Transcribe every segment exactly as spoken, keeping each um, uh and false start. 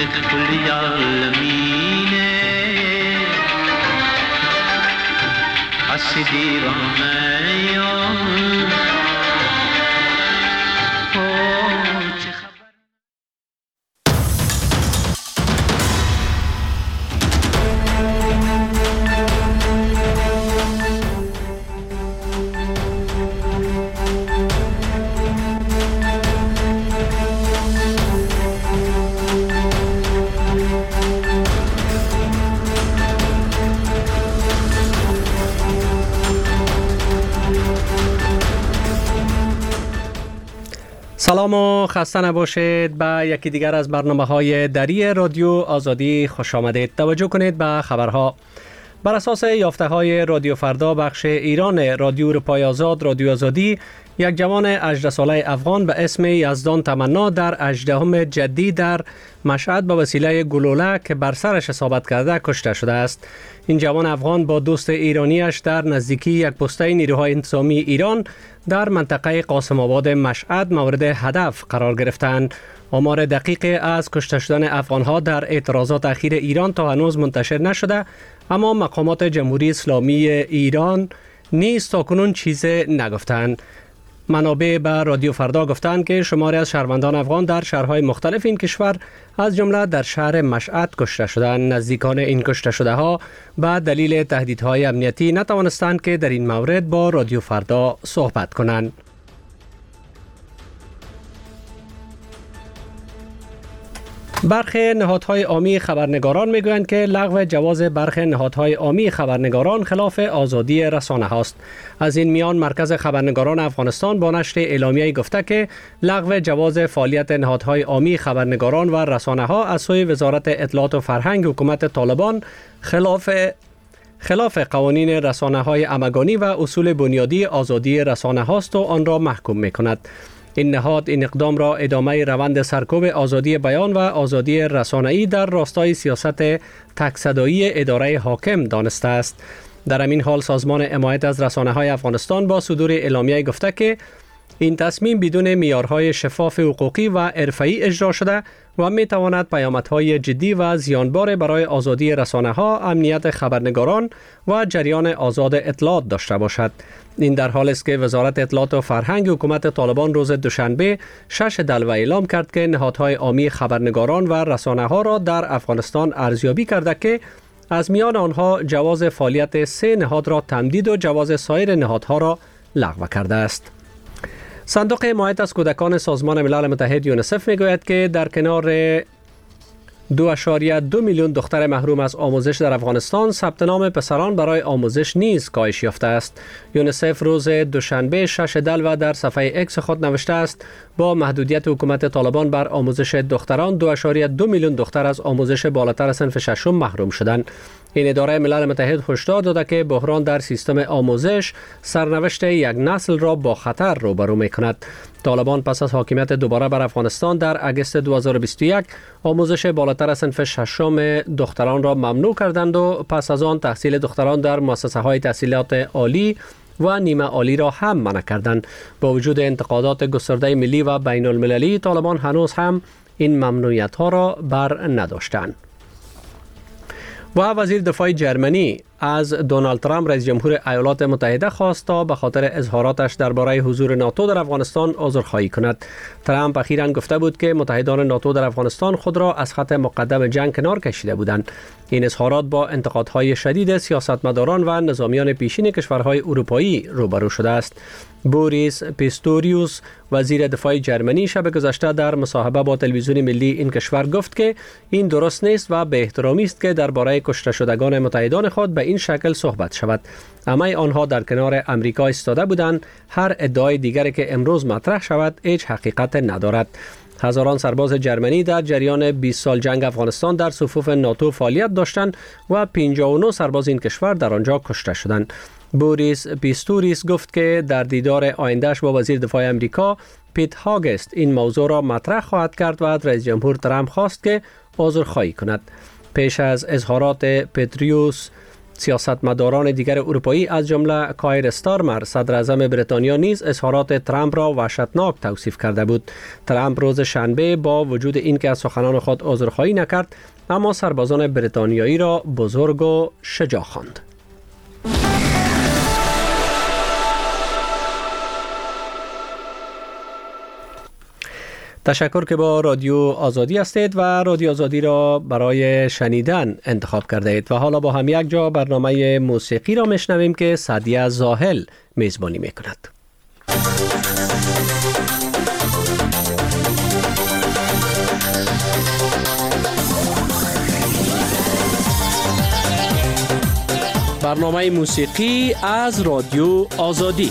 ادخل یا لمینه حسدی رامیان سلام و خسته نباشید. به یکی دیگر از برنامه های دری رادیو آزادی خوش آمدید. توجه کنید به خبرها. بر اساس یافته های رادیو فردا بخش ایران رادیو اروپای آزاد رادیو آزادی، یک جوان هجده ساله افغان به اسم یزدان تمنا در هجدهم جدی در مشهد به وسیله گلوله که بر سرش اصابت کرده کشته شده است. این جوان افغان با دوست ایرانیش در نزدیکی یک پسته نیروهای انتظامی ایران در منطقه قاسم آباد مشهد مورد هدف قرار گرفتند. آمار دقیق از کشته شدن افغانها در اعتراضات اخیر ایران تا هنوز منتشر نشده، اما مقامات جمهوری اسلامی ایران نیز تاکنون چیزی نگفتند. منابع به رادیو فردا گفتند که شماری از شهروندان افغان در شهرهای مختلف این کشور از جمله در شهر مشهد کشته شدند. نزدیکان این کشته شده ها به دلیل تهدیدهای امنیتی نتوانستند که در این مورد با رادیو فردا صحبت کنند. برخی نهادهای عامی خبرنگاران میگویند که لغو جواز برخی نهادهای عامی خبرنگاران خلاف آزادی رسانه هاست. از این میان مرکز خبرنگاران افغانستان با نشر اعلامیه‌ای گفته که لغو جواز فعالیت نهادهای عامی خبرنگاران و رسانه ها از سوی وزارت اطلاعات و فرهنگ حکومت طالبان خلاف خلاف قوانین رسانه های همگانی و اصول بنیادی آزادی رسانه هاست و آن را محکوم می‌کند. این نهاد این اقدام را ادامه روند سرکوب آزادی بیان و آزادی رسانه‌ای در راستای سیاست تک‌صدایی اداره حاکم دانسته است. در همین حال سازمان حمایت از رسانه‌های افغانستان با صدور اعلامیه گفته که این تصمیم بدون معیارهای شفاف حقوقی و حرفه‌ای اجرا شده و می‌تواند پیامدهای جدی و زیانبار برای آزادی رسانه‌ها، امنیت خبرنگاران و جریان آزاد اطلاعات داشته باشد. این در حالی است که وزارت اطلاعات و فرهنگ حکومت طالبان روز دوشنبه شش دلو اعلام کرد که نهادهای عامی خبرنگاران و رسانه‌ها را در افغانستان ارزیابی کرده که از میان آنها جواز فعالیت سه نهاد را تمدید و جواز سایر نهادها را لغو کرده است. صندوق حمایت از کودکان سازمان ملل متحد یونیسف میگوید که در کنار دو اشاریه دو میلیون دختر محروم از آموزش در افغانستان، ثبت نام پسران برای آموزش نیز کاهش یافته است. یونیسف روز دوشنبه شش دلو در صفحه اکس خود نوشته است با محدودیت حکومت طالبان بر آموزش دختران، دو اشاریه دو میلیون دختر از آموزش بالاتر صنف ششم محروم شدند. این اداره ملل متحد هشدار داده که بحران در سیستم آموزش سرنوشت یک نسل را با خطر روبرو می‌کند. طالبان پس از حاکمیت دوباره بر افغانستان در اگست دو هزار و بیست و یک آموزش بالاتر از صنف ششم دختران را ممنوع کردند و پس از آن تحصیل دختران در مؤسسه‌های تحصیلات عالی و نیمه عالی را هم منع کردند. با وجود انتقادات گسترده ملی و بین المللی، طالبان هنوز هم این ممنوعیت‌ها را بر نداشتند. و وزیر دفاع جرمنی از دونالد ترامپ رئیس جمهور ایالات متحده خواست تا به خاطر اظهاراتش درباره حضور ناتو در افغانستان عذرخواهی کند. ترامپ اخیراً گفته بود که متحدان ناتو در افغانستان خود را از خط مقدم جنگ کنار کشیده بودند. این اظهارات با انتقادهای شدید سیاستمداران و نظامیان پیشین کشورهای اروپایی روبرو شده است. بوریس پیستوریوس وزیر دفاع جرمنی شب گذشته در مصاحبه با تلویزیون ملی این کشور گفت که این درست نیست و به احترامی است که درباره کشته شدگان متحدان خود به این شکل صحبت شود. همه آنها در کنار امریکا ایستاده بودند. هر ادعای دیگری که امروز مطرح شود هیچ حقیقت ندارد. هزاران سرباز جرمنی در جریان بیست سال جنگ افغانستان در صفوف ناتو فعالیت داشتند و پنجاه و نه سرباز این کشور در آنجا کشته شدند. بوریس پیستوریس گفت که در دیدار آیندهش با وزیر دفاع امریکا پیت هاگست این موضوع را مطرح خواهد کرد و از رئیس جمهور ترامپ خواست که عذرخواهی کند. پیش از اظهارات پتریوس سیاستمداران دیگر اروپایی از جمله کایر استارمر صدر اعظم بریتانیا نیز اظهارات ترامپ را وحشتناک توصیف کرده بود. ترامپ روز شنبه با وجود اینکه از سخنان خود عذرخواهی نکرد، اما سربازان بریتانیایی را بزرگ و شجاع خواند. تشکر که با رادیو آزادی هستید و رادیو آزادی را برای شنیدن انتخاب کرده اید. و حالا با هم یک جا برنامه موسیقی را میشنویم که سعدیه زاهل میزبانی میکند. برنامه موسیقی از رادیو آزادی.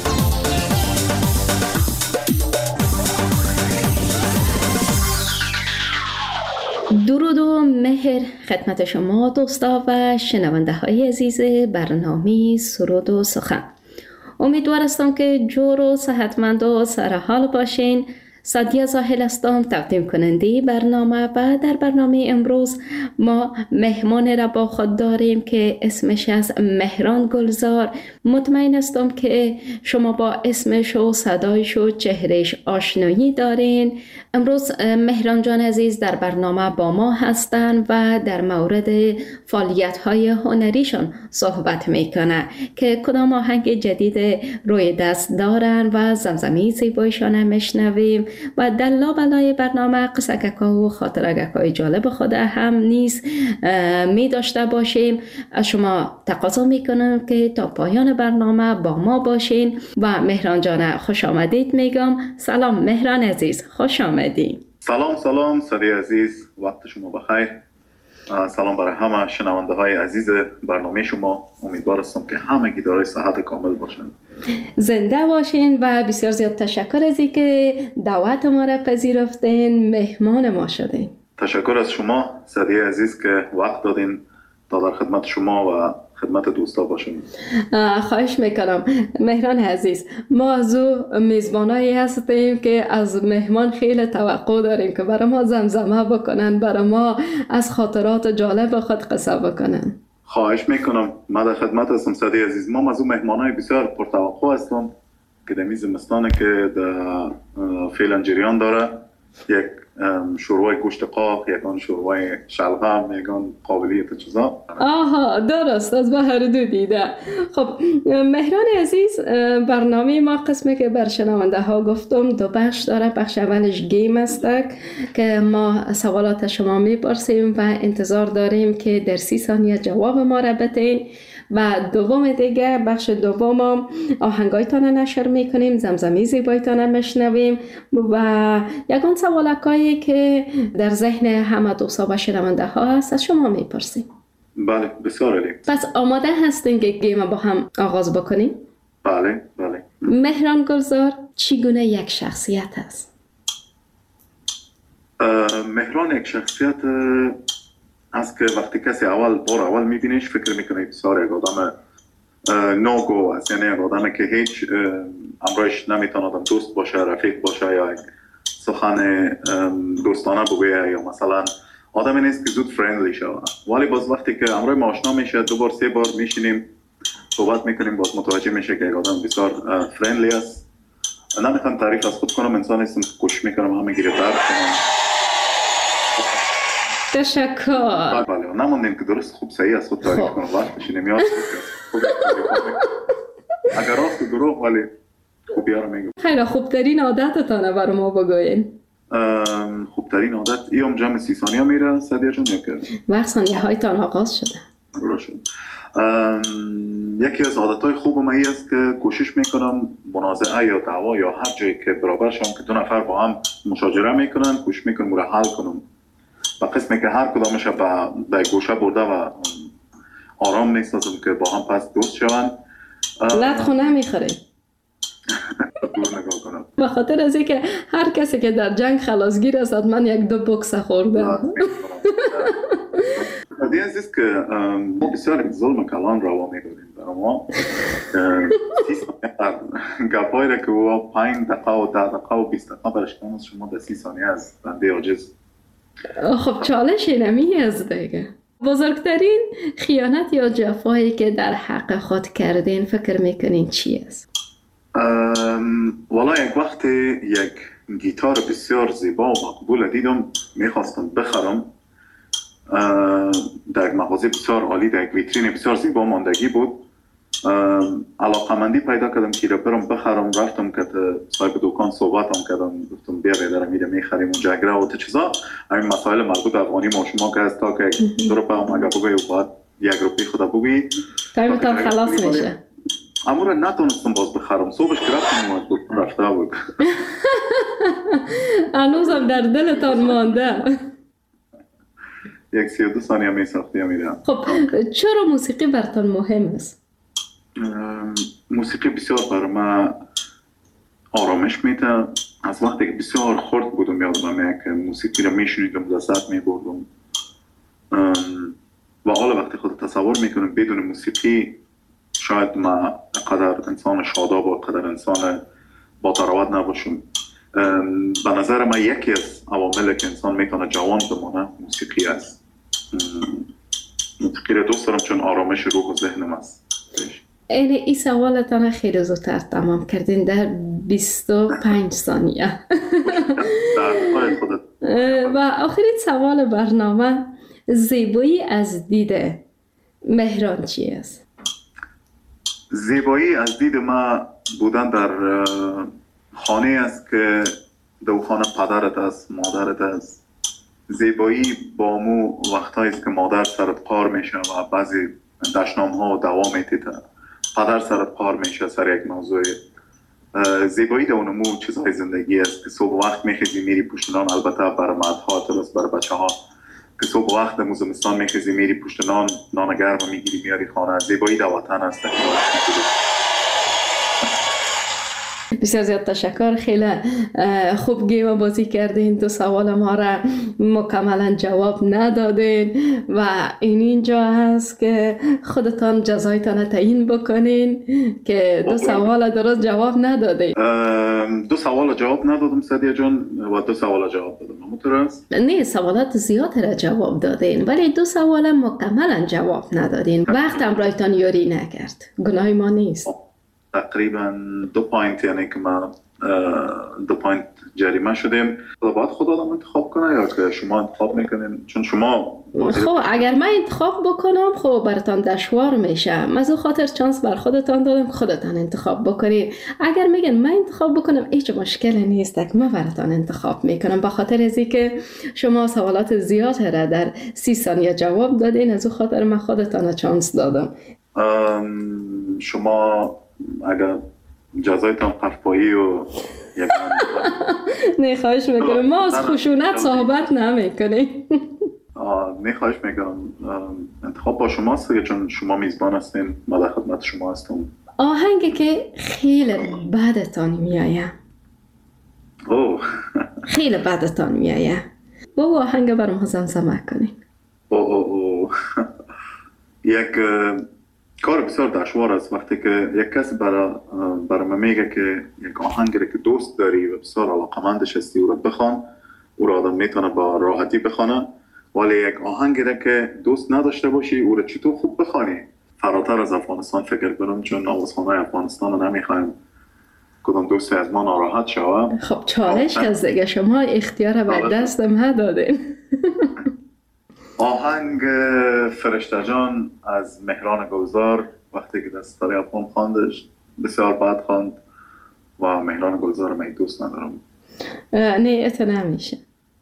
درود و مهر خدمت شما دوستا و شنونده های عزیز برنامه سرود و سخن. امیدوار هستم که جور و صحتمند و سرحال باشین. سعدیه زاهل هستم، تقدیم کننده برنامه، و در برنامه امروز ما مهمان را با خود داریم که اسمش از مهران گلزار. مطمئن هستم که شما با اسمش و صدایش و چهرهش آشنایی دارین. امروز مهران جان عزیز در برنامه با ما هستن و در مورد فعالیت‌های هنریشان صحبت میکنه که کدام آهنگ جدید روی دست دارن و زمزمه زیبایشان هم میشنویم و در لابلای برنامه قصه‌گک‌ها و خاطره‌گک‌های جالب خود هم نیز می داشته باشیم. از شما تقاضا میکنم که تا پایان برنامه با ما باشین و مهران جان خوش آمدید میگم. سلام مهران عزیز، خوش آمدید. سلام سلام سعدیه عزیز، وقت شما بخیر. سلام برای همه شنونده های عزیز برنامه شما. امیدوار هستم که همگی دارای صحت کامل باشن. زنده باشین و بسیار زیاد تشکر از اینکه دعوت ما را پذیرفتین، مهمان ما شدین. تشکر از شما سعدیه عزیز که وقت دادین تا در خدمت شما و خدمت دوستا باشیم. خواهش میکنم مهران عزیز. ما از او میزبانایی هستیم که از مهمان خیلی توقع داریم که برای ما زمزمه بکنن، برای ما از خاطرات جالب خود قصه بکنن. خواهش میکنم، من در خدمت هستم سعدیه عزیز. ما از اون مهمانای بسیار پرتوقع هستم که در میز زمستانه که در فعلا جریان داره. یک شوربای گوشت قاق، یکان شوربای شلغم، یکان قابلیت چیزا. آها درست، از با هر دو دیده. خب مهران عزیز، برنامه ما قسمی که بر شنونده ها گفتم دو بخش داره. بخش اولش گیم است که ما سوالات شما میپرسیم و انتظار داریم که در سی ثانیه جواب ما را بدین، و دوم دیگه بخش دوم آهنگایتان نشر میکنیم، زمزمه زیبایتان میشنویم و یکان سوالکایی که در ذهن همه دوستا و شنونده ها هست از شما میپرسیم. بله بسیار عالی. پس آماده هستین که گیم با هم آغاز بکنیم؟ بله بله. مهران گلزار چگونه یک شخصیت است؟ مهران یک شخصیت است که وقتی کسی اول بار اول میبینیش فکر میکنه بسیار یک آدم نوگو است، یعنی یک آدم که هیچ امرایش نمیتونه آدم دوست باشه، رفیق باشه یا یک سخن دوستانه بگویه، یا مثلا آدمی نیست که زود فرندلی شود. ولی باز وقتی که امرای ما آشنا میشه، دو بار سه بار میشینیم صحبت میکنیم، باز متوجه میشه که یک آدم بسیار فرندلی است. نمیخوام تعریف از خود کنم، انسان هستم که کوشش میکنم همه گیره درد کنم. تشکر. بله نماندیم که درست خوب صحیح از خود تعریف کنم، وقتش نمیاد. اگر راست و دروغ ولی خوبی ها رو میگم. خیلی خوبترین عادتتانه برای ما بگوین. خوبترین عادت ایام جمع سی ثانیه میره سعدیه جان یک وقت ثانیه هایتان آغاز شده. درست. یکی از عادتهای خوب من این است که کوشش میکنم منازعه یا دعوا یا هر جایی که برابر شم که دو نفر با هم مشاجره میکنن، کوشش میکنم رو حل کنم و قسمی که هر کدامش به گوشه برده و آرام نیستازم که با هم پس دوست شوند. لط خونه میخوره دور نگاه کنم به خاطر از اینکه هر کسی که در جنگ خلاصگیر است من یک دو بکس خورده. دیگه عزیز که ما بسیار ظلم کلان روا می‌کنیم برای ما. سی ثانیه گپایی را که او پنج دقیقه و ده دقیقه و بیست دقیقه برش کنم شما در سی ثانیه از بنده عاجز. خب چالش اینمی از دیگه. بزرگترین خیانت یا جفایی که در حق خود کردین فکر میکنین چی است؟ والا یک وقت یک گیتار بسیار زیبا و مقبول دیدم، میخواستم بخرم. در یک مغازه بسیار عالی، در یک ویترین بسیار زیبا ماندگی بود. علاقمندی پیدا کردم که را برم بخرم. رفتم که صاحب دکان صحبتم کردم، گفتم بیا بیدارم میره میخریم اونجا اگره و چیزا. همین مسائل مربوط افغانی ما شما که از تا که دو روپه هم اگر بگوی و باید یک روپی خدا بگوی تایمتان خلاص میشه. اما را نتونستم باز بخرم. صبحش که رفتم و دکان رفته بود. هنوزم در دلتان مانده. یک سی و دو ثانیه می ساختی میرم. خب چرا موسیقی برتان مهم است؟ موسیقی بسیار برای من آرامش میده. از وقتی که بسیار خرد بودم یادم میاد که موسیقی رو میشنیدم، لذت میبردم. و حالا وقتی خود تصور میکنم بدون موسیقی شاید من قدر انسان شاداب و قدر انسان با تراوت نباشم. به نظر من یکی از عواملی که انسان میتونه جوان بمانه موسیقی است. موسیقی رو دوست دارم چون آرامش روح و ذهنم است. این ای سوالتان خیلی زودتر تمام کردین در بیست و پنج ثانیه. و آخرین سوال برنامه، زیبایی از دید مهران چی است؟ زیبایی از دید ما بودن در خانه است که دو خانه پدرت است، مادرت است. زیبایی با مو وقتایی است که مادر سرت قار میشه و بعضی دشنام ها دوام میتیده، پدر سرت قار میشه سر یک موضوع. زیبایی در اونمو چیزهای زندگی است که صبح وقت میخیزی میری پشتنان. البته برای مردها درست برای بچه ها که صبح وقت در زمستان میخیزی میری پشتنان، نان گرم میگیری میاری خانه. زیبایی در وطن است. بسیار زیاد تشکر. خیلی خوب گیم بازی کردین. دو سوال ما را مکملا جواب ندادین و این اینجا هست که خودتان جزایتان تعیین بکنین که دو سوال درست جواب ندادین. دو سوال جواب ندادم سدیه جان و دو سوال جواب دادم. همونطور است؟ نه، سوالات زیاد را جواب دادین ولی دو سوال مکملا جواب ندادین. وقت هم برایتان یاری نکرد. گناه ما نیست. تقریبا دو پوینت، یعنی که ما دو پوینت جریمه شدیم. باید خود آدم انتخاب کنه یا که شما انتخاب میکنین؟ چون شما خب اگر من انتخاب بکنم خب براتان دشوار میشه. از اون خاطر چانس بر خودتان دادم خودتان انتخاب بکنید. اگر میگن من انتخاب بکنم هیچ مشکلی نیست که من براتان انتخاب میکنم. به خاطر از اینکه شما سوالات زیاد را در سی ثانیه جواب دادین از اون خاطر من خودتان چانس دادم. شما اگر جزایتان قفپایی و یک نه خواهش میکنم، ما از خشونت صحبت نمیکنیم. نه خواهش میکنم، انتخاب با شماست چون شما میزبان هستین. ما در خدمت شما هستم. آهنگی که خیلی بدتان میایه. اوه خیلی بدتان میایه. با آهنگ برام زمزمه کنین. اوه اوه یک کار بسیار دشوار است وقتی که یک کسی برای برای من میگه که یک آهنگی که دوست داری و بسیار علاقمندش هستی او را بخوان. او را آدم میتونه با راحتی بخونه، ولی یک آهنگی که دوست نداشته باشی او را چطور خوب بخوانی؟ فراتر از افغانستان فکر کنم، چون آوازخوان‌های افغانستان رو نمیخوایم کدام دوستی از ما ناراحت شوه. خب چالش هست دیگه، شما اختیار به دستم ندادین. آهنگ فرشته جان از مهران گلزار وقتی که دستاری افغان خواندش بسیار بد خواند و مهران گلزار من دوست ندارم. نه ات نمیشه.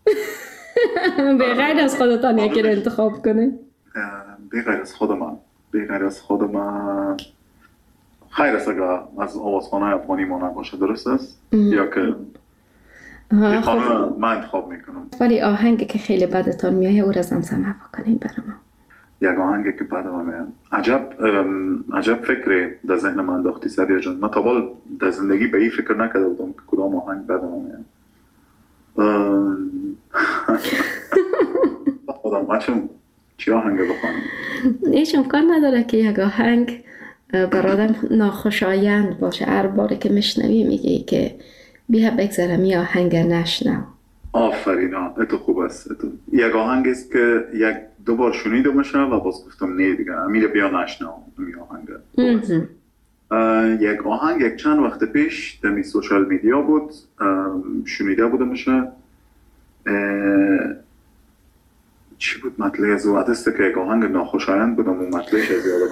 به غیر از خودتان یکی رو انتخاب کنه. به غیر از خود من به غیر از خود من خیر است اگر از آوازخوانه افغانی ما نباشه. درست است؟ یا که یه خانه من انتخاب میکنم. ولی آهنگی که خیلی بدتان میایه او را زمزمه بکنین برای ما. یک آهنگی که بدم میاد. عجب عجب فکری در ذهن من انداختی سدیه جان. من تا حال در زندگی به این فکر نکرده بودم که کدام آهنگ بدم میاد. خودم بچم چی آهنگ بخوانم؟ هیچ امکان نداره که یک آهنگ برادم ناخوشایند باشه. هر باره که میشنوی میگی که بیا بگذارم یا آهنگ نشنو. آفرین، اتو خوب است. اتو. یک آهنگ است که یک دو بار شنیدمش و باز گفتم نه دیگه امیر بیا نشنم می آهنگ. یک آهنگ یک چند وقت پیش در سوشال میدیا بود، شنیده بودمش. چی بود مطلع از او؟ عدسته که یک آهنگ ناخوشایند بودم و مطلعش از یادم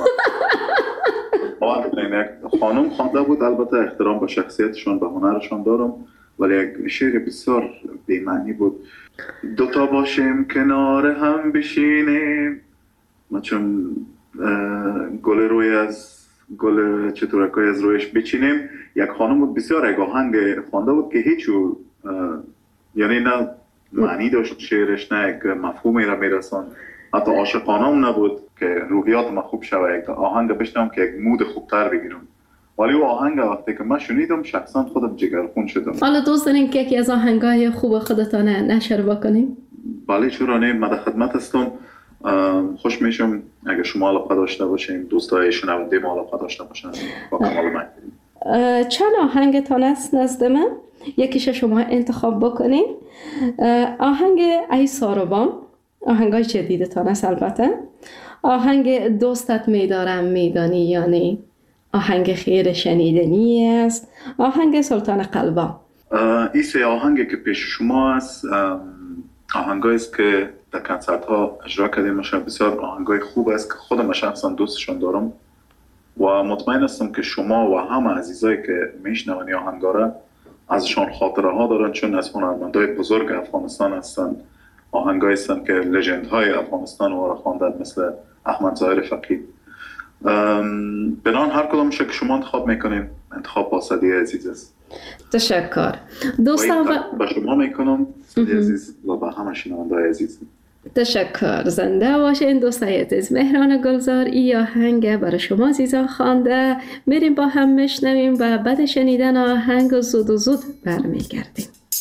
آمد. خانم خوانده بود، البته احترام به شخصیتشون به هنرشون دارم، ولی یک شعر بسیار بی‌معنی بود. دوتا باشیم کنار هم بشینیم، ما چون گل روی از گل چطورکای از رویش بچینیم. یک خانم بود بسیار یک آهنگ خوانده بود که هیچ یعنی نه معنی داشت شعرش، نه یک مفهومی را میرسان، حتی عاشقانه هم نبود که روحیات ما خوب شوه. یک آهنگ بشنم که یک مود خوبتر بگیرم، ولی او آهنگ وقتی که من شنیدم شخصا خودم جگرخون شدم. حالا دوست دارین که یکی از آهنگای خوب خودتان نشر بکنیم؟ بله چرا نه، من در خدمت هستم. خوش میشم اگه شما علاقه داشته باشین، دوستای شنونده ما علاقه داشته باشن با کمال میل. چند آهنگتان است نزد من؟ یکیش شما انتخاب بکنین. آهنگ ای ساروبان، آهنگای جدیدتان است البته. آهنگ دوستت میدارم میدانی یعنی آهنگ خیر شنیدنی است. آهنگ سلطان قلبا. این سه آهنگی که پیش شما است آهنگایی است که در کنسرت ها اجرا کردیم. مثلا بسیار آهنگای خوب است که خودم شخصا دوستشون دارم و مطمئن هستم که شما و همه عزیزایی که میشنون آهنگا را ازشون خاطره ها دارن، چون از هنرمندای بزرگ افغانستان هستن. آهنگایی هستن که لژند های افغانستان رو خواندن، مثل احمد ظاهر فقید. بنان هر کدوم که شما انتخاب میکنین انتخاب با صدی عزیز است. تشکر دوستان و با شما میکنم صدی عزیز و با همه شنونده‌های عزیز. تشکر. زنده باشین دوستای عزیز. مهران گلزار ای آهنگ برای شما عزیزان خوانده. میریم با هم میشنویم و بعد شنیدن آهنگ زود و زود برمیگردیم.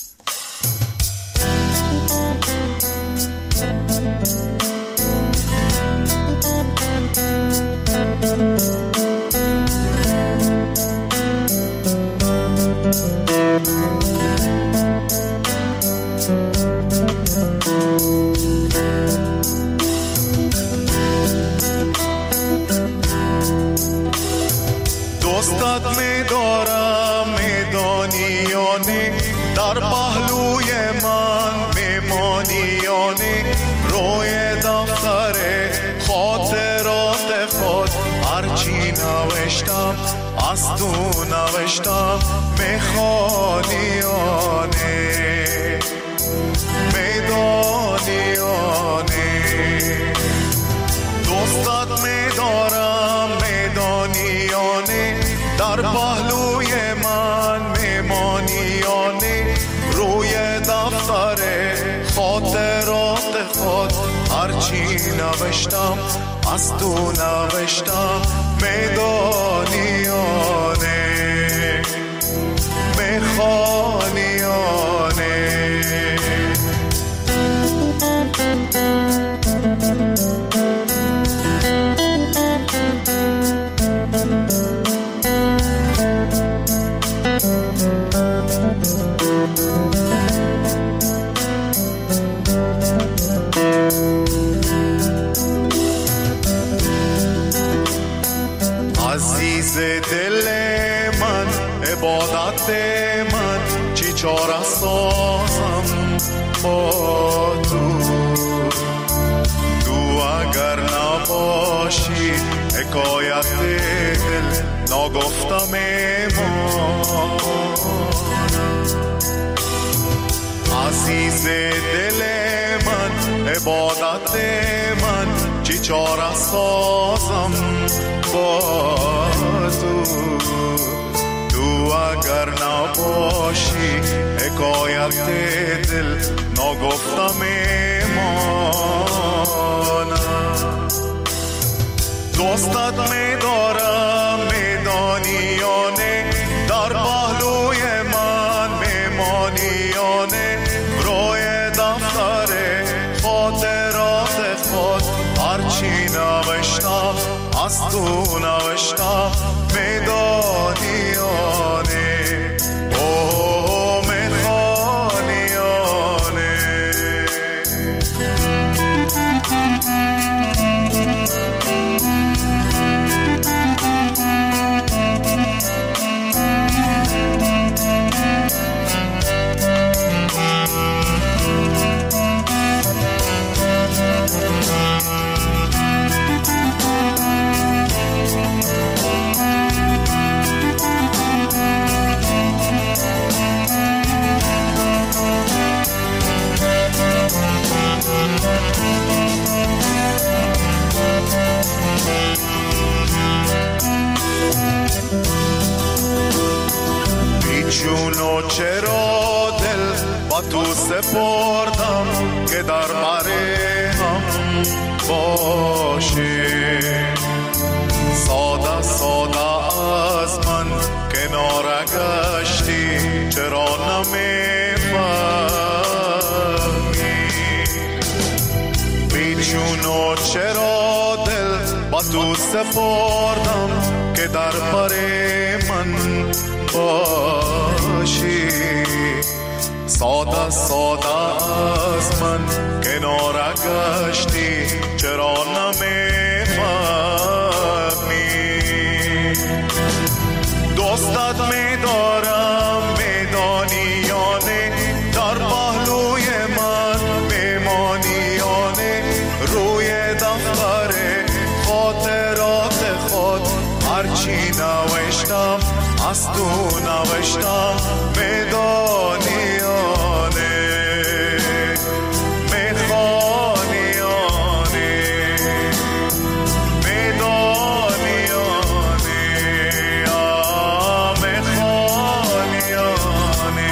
دوستت میدارم میدانی یا نه، در پهلوی من میمانی یا نه، روی دفتر خاطرات خود هرچی نوشتم از تو نوشتم میخوانی یا نه، میدانی یا نه. دوستت میدارم میدانی یا نه، در پهلوی من میمانی یا نه، روی دفتر خاطرات خود هرچی نوشتم از تو نوشتم میدانی یا نه، میخوانی یا نه. عزیز دل من عبادت من چی چاره سازم با تو، تو اگر نباشی حکایت دل نگفتم ایمان. عزیز دل من عبادت من چی چاره سازم با تو، تو اگر نباشی حکایت دل نگفتم ایمانم. دوستت میدارم میدانی یا نه، در پهلوی من میمانی یا نه، روی دفتر خاطرات خود هرچی نوشتم از تو نوشتم میدانی یا نه، اوه میخوانی یا نه. سپردم که در بر هم باشی. ساده ساده از من کنار گشتی، چرا نمیفهمی؟ بیچون و چرا دل با تو سپردم که در بر من باشی. ساده ساده از من کنار گشتی، چرا نمیفهمی؟ دوستت میدارم میدانی یا نه، در پهلوی من میمانی یا نه، روی دفتر خاطرات خود هرچی نوشتم از تو نوشتم، میدانی یا نه، میخوانی یا نه، میدانی یا نه، میخوانی یا نه.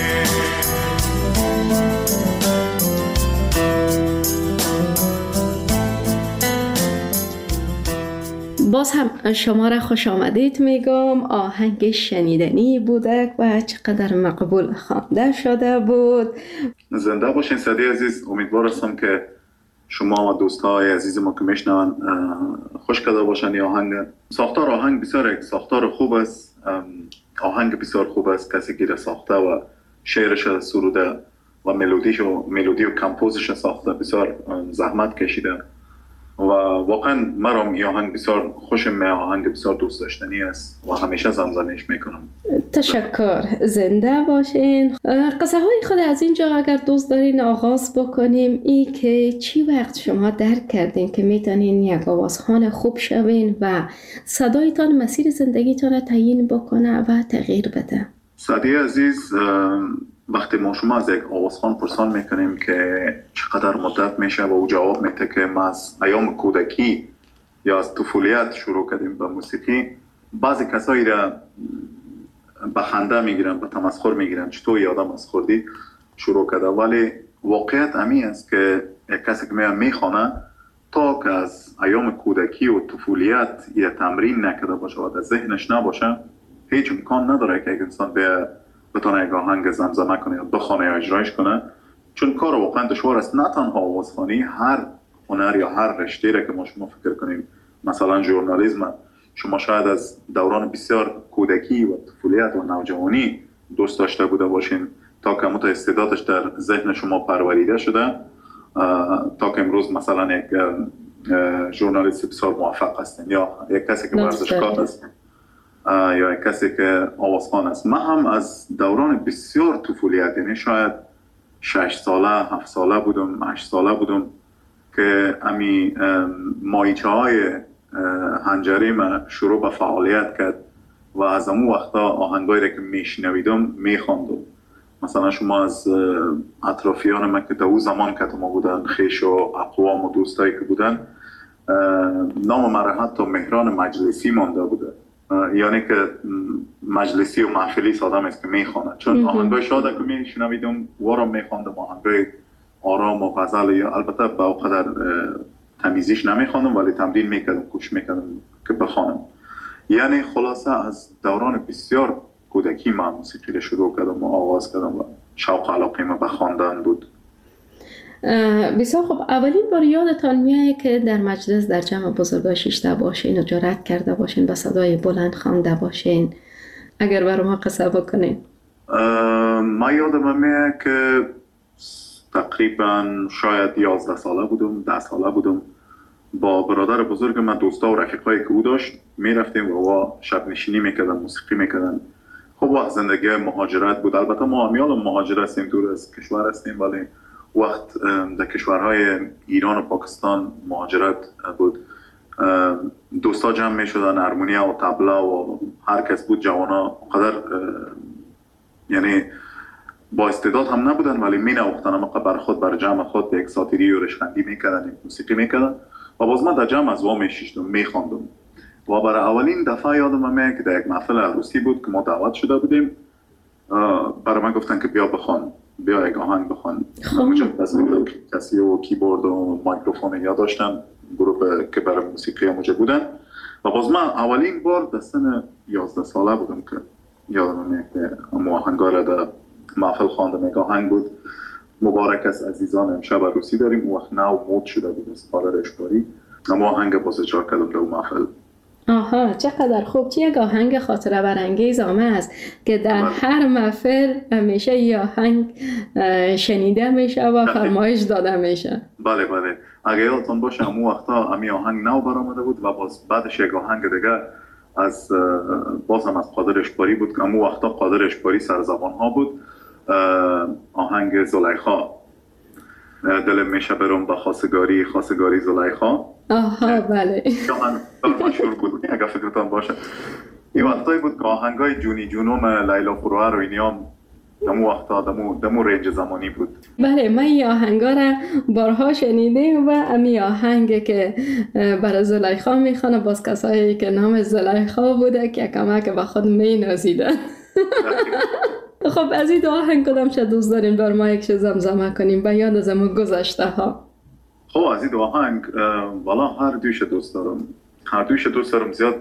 باز هم شما را خوش آمدید میگم. آهنگ شنیدنی بوده و چقدر مقبول خوانده شده بود. زنده باشین سعدی عزیز. امیدوار هستم که شما و دوستای عزیز ما که میشنون خوش کرده باشن. آهنگ ساختار آهنگ بسیار یک ساختار خوب است، آهنگ بسیار خوب است. کسی که ساخته و شعرش سروده و ملودیش و ملودی و کمپوزش ساخته بسیار زحمت کشیده و واقعا مرام این آهنگ بسیار خوشم میاد. آهنگ بسیار دوست داشتنی است و همیشه زمزمه‌اش میکنم. تشکر، زنده باشین. قصه های خود از اینجا اگر دوست دارین آغاز بکنیم، ای که چی وقت شما درک کردین که میتونین یک آوازخوان خوب شوین و صدایتان مسیر زندگیتان تعیین بکنه و تغییر بده؟ سعدی عزیز، وقتی ما شما از یک آوازخوان پرسان میکنیم که چقدر مدت میشه و او جواب میده که ما از ایام کودکی یا از طفولیت شروع کردیم به موسیقی، بعضی کسایی را به خنده میگیرن، به تمسخر میگیرن، چطور یادم از خوردی شروع کرده. ولی واقعیت امی است که یک کسی که میاد میخوانه تا که از ایام کودکی و طفولیت یه تمرین نکرده باشه و در ذهنش نباشه، هیچ امکان نداره که یک انسان به بتونه یک آهنگ زمزمه کنه یا بخونه یا اجرایش کنه، چون کار واقعا دشوار است. نه تنها آوازخوانی، هر هنر یا هر رشته را که ما شما فکر کنیم، مثلا ژورنالیسم، شما شاید از دوران بسیار کودکی و طفولیت و نوجوانی دوست داشته بوده باشین تا که مت استعدادش در ذهن شما پروریده شده، تا که امروز مثلا یک ژورنالیست بسیار موفق هستین یا یک کسی که ورزشکار است یا یک کسی که آوازخوان است. من هم از دوران بسیار طفولیت، یعنی شاید شش ساله، هفت ساله بودم، هشت ساله بودم که امی مایچه های هنجری من شروع به فعالیت کرد و از اون وقتا آهنگایی را که میشنویدم میخواندم. مثلا شما از اطرافیان من که در اون زمان که ما بودن، خیش و اقوام و دوستایی که بودن، نام من حتی مهران مجلسی مانده بوده، یعنی که مجلسی و محفلی آدم است که میخواند، چون آهنگای شاده که میشنویدم وارم میخواندم، آهنگای آرام و غزل، یا البته با اونقدر تمیزیش نمیخواندم ولی تمرین میکردم، کوشش میکردم که بخوانم. یعنی خلاصه از دوران بسیار کودکی من موسیقی رو شروع کردم و آغاز کردم و شوق علاقه من به خواندن بود. بسیار خب. اولین بار یادتان میاد که در مجلس در جمع بزرگا شیشته باشین و جرأت کرده باشین با صدای بلند خوانده باشین؟ اگر برای ما قصه بکنین. من یادم میاد که تقریبا شاید یازده ساله بودم، ده ساله بودم، با برادر بزرگ من، دوستا و رفیقایی که او داشت، میرفتیم و شب نشینی میکردن، موسیقی میکردن. خب وقت زندگی مهاجرت بود، البته ما همیال مهاجر هستیم، دور از کشور هستیم، ولی وقت در کشورهای ایران و پاکستان مهاجرت بود. دوستا جمع می شدن، هارمونیا و طبله و هر کس بود، جوانا قدر یعنی با استعداد هم نبودن ولی می نوختن، اما بر خود بر جمع خود یک ساتیری و رشخندی می کردن، موسیقی می کردن و باز من در جمع از وا می شیشتم، می خواندم. و برای اولین دفعه یادم میاد که در یک محفل عروسی بود که ما دعوت شده بودیم، برای من گفتن که بیا بخوان بیا یک آهنگ بخوان. اونجا کسی و کیبورد و میکروفون یا داشتن، گروه که برای موسیقی اونجا بودن. و باز من اولین بار در سن یازده ساله بودم که یادم که اما آهنگا در محفل خواندم. یک آهنگ بود مبارک است عزیزان امشب عروسی داریم. اون وقت نو مود شده بود از پارر اشباری، اما آهنگ باز اجرا کردم در محفل. آها چقدر خوب. چه یک آهنگ خاطره برانگیز آمه است که در بله. هر محفل همیشه یه آهنگ شنیده میشه و فرمایش داده میشه. بله بله. اگه یادتون باشه اون وقتا امی آهنگ نو برآمده بود و باز بعدش یک آهنگ دیگه از بازم از قادر اشباری بود که اون وقتا قادر اشباری سرزبان ها بود. آهنگ زلیخا، دل میشه برم با خواستگاری خواستگاری زلیخا. آها بله. من مشهور بود اگه فکرتان باشه. این وقتایی بود که آهنگای جونی جونوم لیلا فروهر و اینیام دمو وقتا دمو دمو رنج زمانی بود. بله من این آهنگا را بارها شنیدم و امی آهنگ که برای زلیخا میخوانه باز کسایی که نام زلیخا بوده که کمک به خود می نازیدن. خب از این دو آهنگ کدام چه دوست داریم بر ما یک زمزمه کنیم به یاد از امو گذشته ها؟ خب از این دو آهنگ والا هر دویش دوست دارم، هر دویش دوست دارم. زیاد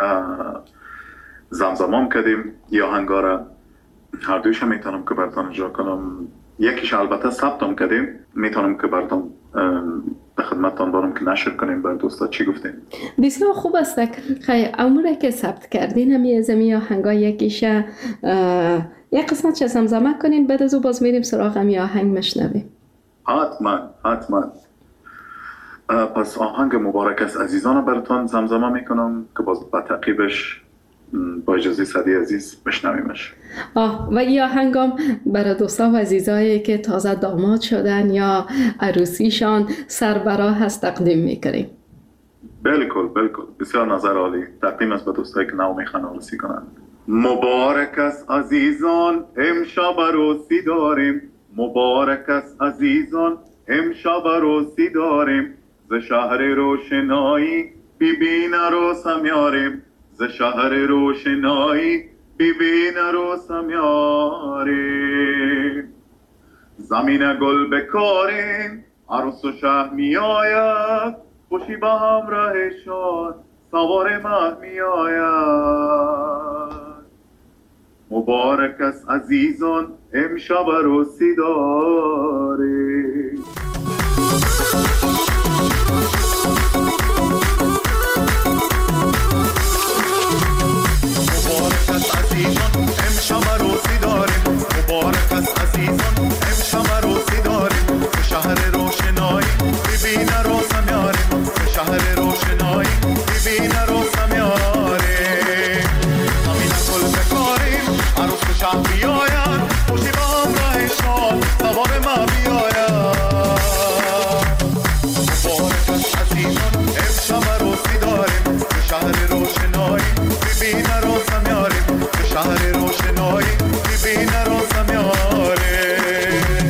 زمزمام کردیم یا آهنگا را، هر دویش میتونم که براتون اجرا کنم. یکیش البته ثبتم کردیم، میتونم که براتون به خدمتتان بارم که نشر کنیم بر دوستا. چی گفتیم؟ بسیار خوب است. خیلی اموره که ثبت کردین همی از امی آهنگا یکیش یک قسمت چه زمزمه کنین، بعد از او باز میریم سراغ امی آهنگ مشنویم. حتما حتما. پس آهنگ مبارک است عزیزان براتون زمزمه میکنم که باز با تعقیبش با اجازه صدی عزیز بشنویمش. آه و این آهنگام برای دوستا و عزیزایی که تازه داماد شدن یا عروسیشان سربراه هست تقدیم میکنیم. بالکل بالکل. بسیار نظر عالی. تقدیم است به دوستایی که نو میخوان عروسی کنن. مبارک است عزیزان امشب عروسی داریم. مبارک است عزیزان امشب عروسی داریم. ز شهر روشنایی ببین عروسم یاریم. ز شهر روشنایی ببین عروسم یاریم. زمین گل بکاریم عروس و شه می آید. خوشی به همراهشان سوار مه می آید. مبارک است عزیزان امشب عروسی داریم. مبارک است عزیزان امشب عروسی داریم. مبارک است عزیزان امشب عروسی داریم. شهر روشنایی ببین عروسم یاریم. شهر روشنایی ببین عروسم یاریم. زمین گل بکاریم عروس و شه بیاید. خوشی به همراهشان سوار مه بیاید. مبارک است عزیزان امشب عروسی داریم. شهر روشنایی ببین عروسم یاریم. شهر روشنایی ببین عروسم یاریم.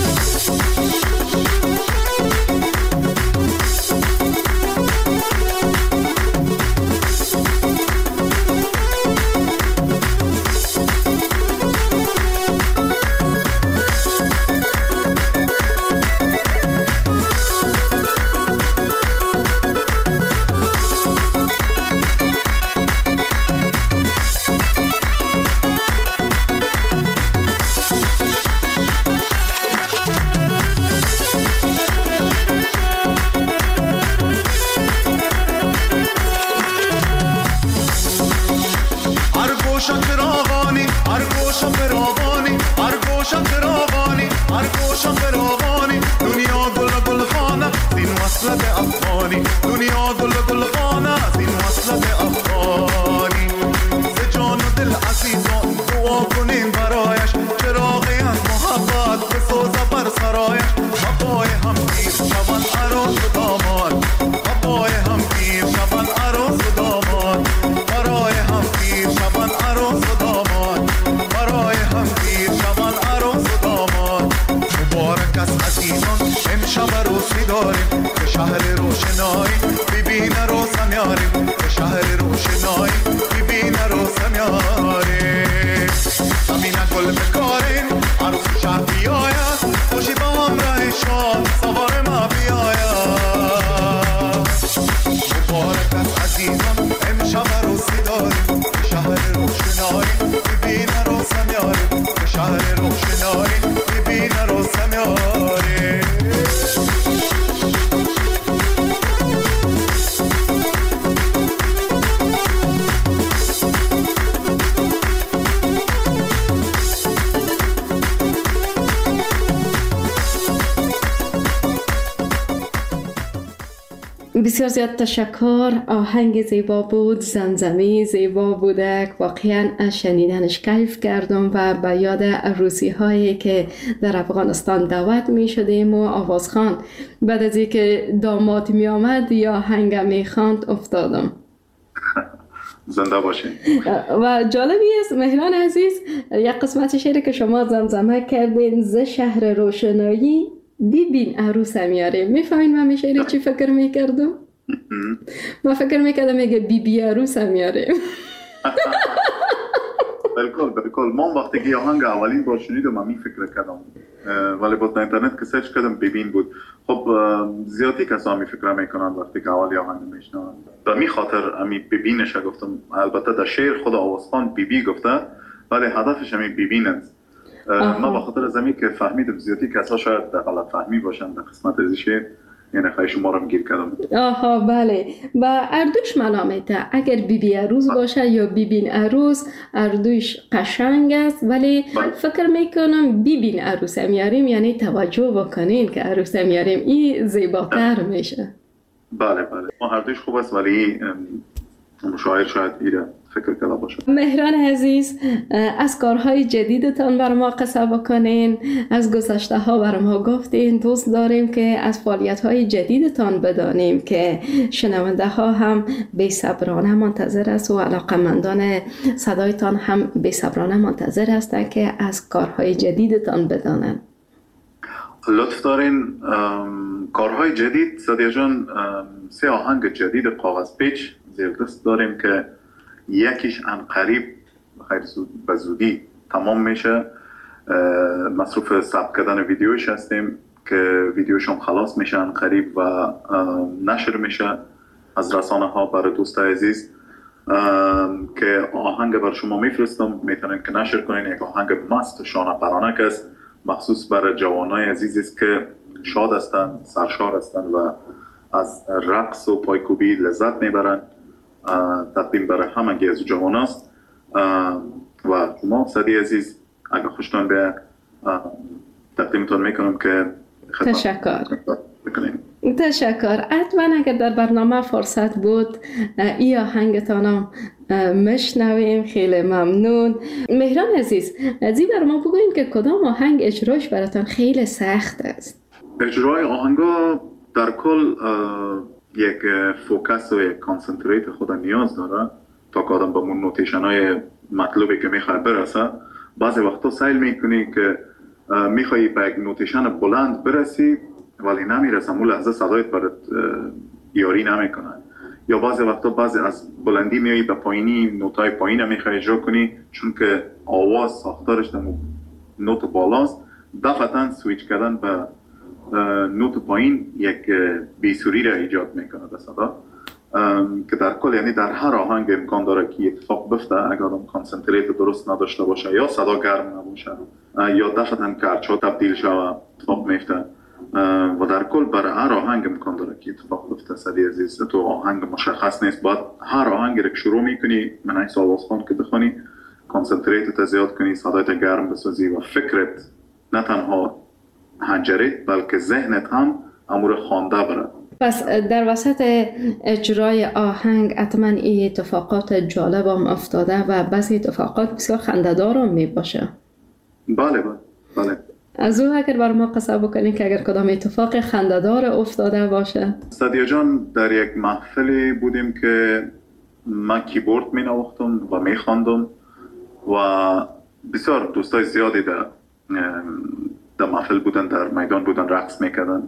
دنیا گل گل خانه این وصلت افغانی. ز جان و دل عزیزان دعا کنیم برایش. چراغی از محبت بسوزه بر سرایش. بابای هم پیر شبن عروس و داماد. بابای هم پیر شبن عروس و داماد. برای هم پیر شبن عروس و داماد. برای هم پیر شبن عروس و داماد. مبارک است عزیزان امشب عروسی داریم. به شهر روشنایی ببین عروسم یاریم. به شهر روشنایی ببین عروسم یاریم. زمین گل بکاریم عروس و شه بیاریم. میاد سوار مافیایا مبارک از عزیزان امشب عروسی داریم شهر روشنایی ببین عروسم یاریم شهر روشنایی ببین عروسم یاریم بسیار زیاد تشکر. آهنگ زیبا بود، زمزمه زیبا بودک. واقعا شنیدنش کیف کردم و به یاد عروسی هایی که در افغانستان دعوت می شدیم و آوازخوان بعد از اینکه داماد می آمد یا آهنگ می خواند افتادم. زنده باشین. و جالبی است مهران عزیز، یک قسمت شعری که شما زمزمه کردین، ز شهر روشنایی ببین عروسم میاره. میفهمین من میشه چی فکر میکردم؟ من فکر میکردم میگه بی بی عروسم میاره. بالکل بالکل. من وقتی که آهنگ اولین بار شنیدم من می فکر کردم، ولی باز در اینترنت که سرچ کردم ببین بود. خب زیادی کسا می فکر میکنند وقتی که اولی آهنگ میشنوند. به می خاطر امی ببینش گفتم. البته در شعر خود آوازخوان بی بی گفته، ولی هدفش امی ببین است. ما بخاطر از اینکه که فهمیدم زیادی کسا شاید غلط فهمی باشن در قسمت ازیشه، یعنی خیلی شما رو میگیر کردم. آها بله. و اردوش منامته اگر بی بی عروس باشه یا ببین عروس، اردوش قشنگ است، ولی بله. فکر میکنم ببین عروس میاریم یعنی توجه بکنین که عروس میاریم، این زیباتر میشه. بله بله. ما اردوش خوب است ولی مشاعر شاید ایره فکر کرده باشه. مهران عزیز، از کارهای جدیدتان بر ما قصه بکنین، از گذشته ها بر ما گفتین. دوست داریم که از فعالیت های جدیدتان بدانیم که شنونده ها هم بی صبرانه منتظر است و علاقمندان صدایتان هم بی صبرانه منتظر هستند که از کارهای جدیدتان بدانن. لطف دارین. کارهای جدید سادیا جان، سه آهنگ جدید کاغذ پیچ زیر دست داریم که یکیش ان قریب خیلی زود به زودی تمام میشه. مصروف ثبت کردن ویدیوش هستیم که ویدیوش هم خلاص میشه ان قریب و نشر میشه از رسانه ها برای دوست عزیز که آهنگ بر شما میفرستم، میتونین که نشر کنین. یک آهنگ مست شانه پرانک است، مخصوص برای جوانای عزیز است که شاد هستند، سرشار هستند و از رقص و پایکوبی لذت میبرن. تقدیم برای همگی از جوان است و شما صدی عزیز اگر خوشتان به تقدیمتون میکنم که تشکر بکنیم. تشکر. حتما اگر در برنامه فرصت بود ای آهنگتانم مشنویم. خیلی ممنون. مهران عزیز، زی بر ما بگوین که کدام آهنگ اجراش براتان خیلی سخت است؟ اجرای آهنگا در کل یک فوکس و یک کانسنتریت خود نیاز داره تا که آدم به مون نوتیشن های مطلوبی که میخوای برسه. بعضی وقتا سیل میکنی که میخوایی به یک نوتیشن بلند برسی ولی نمیرسه، اون لحظه صدایت برات یاری نمیکنه. یا بعضی وقتا بعضی از بلندی میایی به پایینی، نوتای پایین میخوای اجرا کنی چون که آواز ساختارش در نوت بالاست، دفعتا سویچ کردن به نوت پایین یک بیسوری را ایجاد میکنه به صدا که در کل یعنی در هر آهنگ امکان داره که اتفاق بفته اگر آدم کانسنتریت درست نداشته باشه، یا صدا گرم نباشه یا دفعتا کرچا تبدیل شوه اتفاق میفته. و در کل برای هر آهنگ امکان داره که اتفاق بفته. صدی عزیز تو آهنگ مشخص نیست، باید هر آهنگ را که شروع میکنی من ایس آوازخوان که بخونی کانسنتریت زیاد کنی، صدایت گرم بسازی و فکرت نه تنها هنجرت بلکه ذهنت هم امور خوانده بره. پس در وسط اجرای آهنگ حتما این اتفاقات جالب هم افتاده و بعضی اتفاقات بسیار خنده‌دار هم می باشه. بله بله بله. از او اگر بر ما قصه بکنید که اگر کدام اتفاق خنده‌دار افتاده باشه. صدیا جان، در یک محفلی بودیم که من کیبورد می نواختم و می خواندم و بسیار دوستای زیادی در در محفل بودن، در میدان بودن، رقص میکردن.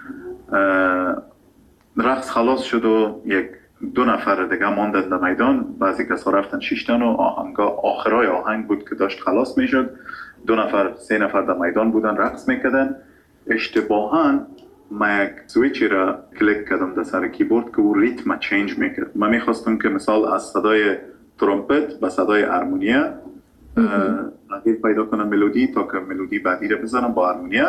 رقص خلاص شد و یک دو نفر دیگه ماندن در میدان. بعضی کسا رفتن شیشتن و آهنگا آخرای آهنگ بود که داشت خلاص میشد. دو نفر سه نفر در میدان بودن رقص میکردن اشتباهاً من یک سویچی را کلیک کردم در سر کیبورد که او ریتم چینج میکرد. من میخواستم که مثال از صدای ترومپت به صدای هارمونیا تغییر پیدا کنم ملودی تا که ملودی بعدی را بزنم با هارمونیا.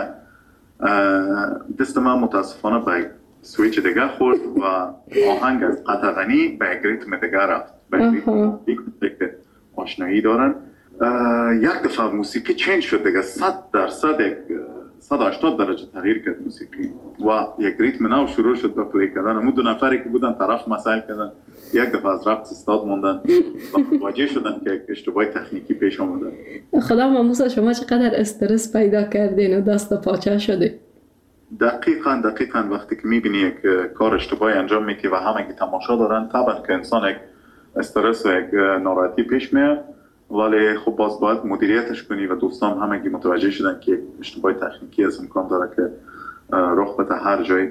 دست من متاسفانه به سویچ دیگه خورد و آهنگ از قطغنی به یک ریتم دیگه رفت، به یک ریتم که آشنایی دارن. یک دفعه موسیقی چینج شد دیگه، صد درصد یک صد و هشتاد درجه تغییر کرد موسیقی و یک ریتم نو شروع شد به پلی کردن. همون دو نفری که بودن طرف مسائل کردن، یک دفعه از رقص استاد موندن و متوجه شدن که یک اشتباه تکنیکی پیش آمده. خدا ماموسا شما چقدر استرس پیدا کردین و دست و پاچه شده؟ دقیقاً دقیقاً وقتی که میبینی یک کار اشتباهی انجام میدی و همه که تماشا دارن، طبعا که انسان یک استرس و یک ناراحتی پیش میاد، ولی خب باز باید مدیریتش کنی و دوستان همگی متوجه شدن که اشتباه تکنیکی از امکان داره که رخ بده هر جایی.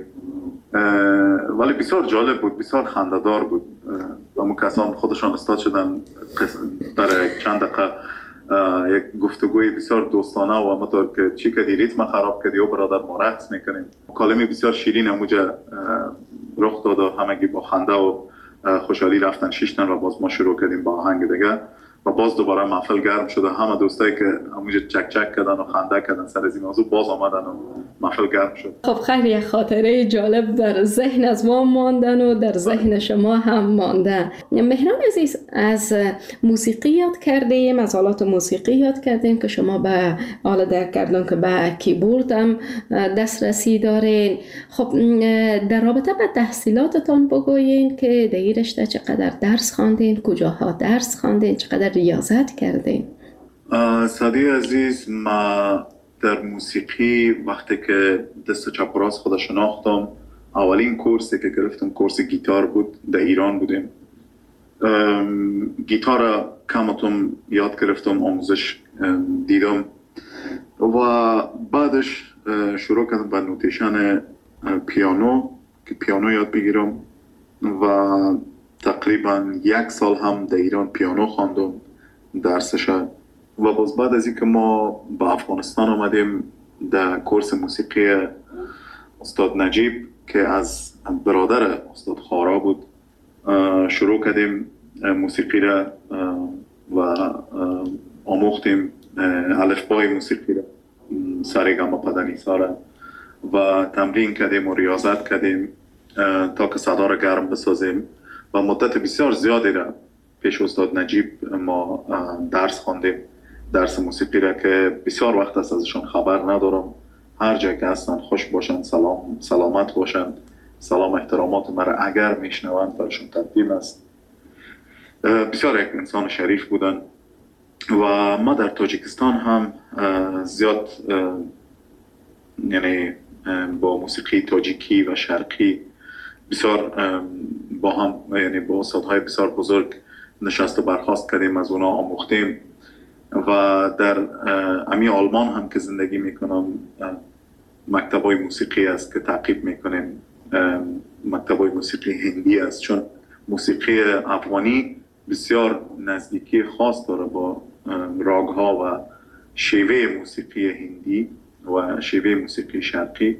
ولی بسیار جالب بود، بسیار خنده‌دار بود و اون کسان خودشان استاد شدن برای چند دقیقه یک گفتگوی بسیار دوستانه و مطور که چی کردی ریتم خراب کردی و برادر ما رقص میکنیم. مکالمه بسیار شیرین همونجا رخ داد و همگی با خنده و خوشحالی رفتن شیشتن و باز ما شروع کردیم با آهنگ دیگه و باز دوباره محفل گرم شده. همه دوستایی که همونجا چک چک کردن و خنده کردن سر از این موضوع باز آمدن و محفل گرم شد. خب خیلی یک خاطره جالب در ذهن از ما ماندن و در ذهن شما هم مانده. مهران عزیز، از موسیقی یاد کردیم، از آلات موسیقی یاد کردیم که شما به آله در کردن که به کیبورد هم دسترسی دارین. خب در رابطه با تحصیلاتتان بگوین که در این رشته چقدر درس خواندین، کجاها درس خواندین، چقدر ریاضت کردین؟ سادی عزیز، ما در موسیقی وقتی که دست چپ و راست خود شناختم، اولین کورسی که گرفتم کورس گیتار بود. در ایران بودیم. گیتار کمتم یاد گرفتم، آموزش دیدم و بعدش شروع کردم به نوتیشن پیانو که پیانو یاد بگیرم و تقریبا یک سال هم در ایران پیانو خواندم درسش. و باز بعد از اینکه ما به افغانستان آمدیم در کورس موسیقی استاد نجیب که از برادر استاد خارا بود شروع کردیم موسیقی را و آموختیم الفبای موسیقی را، سارگاما پدنیسا را و تمرین کردیم و ریاضت کردیم تا که صدا را گرم بسازیم و مدت بسیار زیادی را پیش استاد نجیب ما درس خواندیم، درس موسیقی را که بسیار وقت است ازشون خبر ندارم. هر جای که هستن خوش باشن، سلام سلامت باشن، سلام احترامات مرا اگر میشنوند برشون تقدیم است. بسیار یک انسان شریف بودن و ما در تاجیکستان هم زیاد یعنی با موسیقی تاجیکی و شرقی بسیار با هم، یعنی با استادهای بسیار بزرگ نشست و برخاست کردیم، از اونا آموختیم و در امی آلمان هم که زندگی میکنم مکتبای موسیقی است که تعقیب میکنیم. مکتبای موسیقی هندی است چون موسیقی افغانی بسیار نزدیکی خاص داره با راگها و شیوه موسیقی هندی و شیوه موسیقی شرقی.